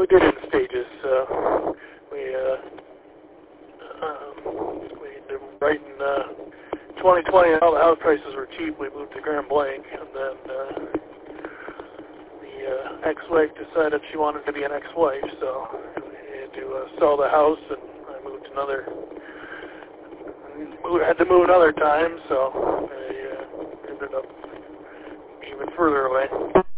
did it in stages. Right in 2020, all the house prices were cheap. We moved to Grand Blanc, and then the ex-wife decided she wanted to be an ex-wife, so we had to sell the house, and I had to move another time, so I ended up even further away.